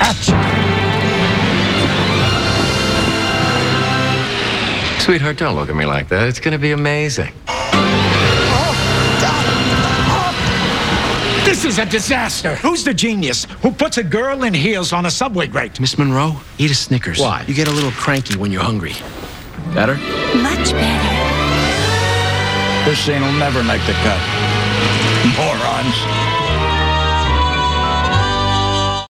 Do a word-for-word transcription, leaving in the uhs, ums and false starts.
Catch! Sweetheart, don't look at me like that. It's gonna be amazing. This is a disaster. Who's the genius who puts a girl in heels on a subway grate? Miss Monroe, eat a Snickers. Why? You get a little cranky when you're hungry. Better? Much better. This scene will never make the cut. Morons.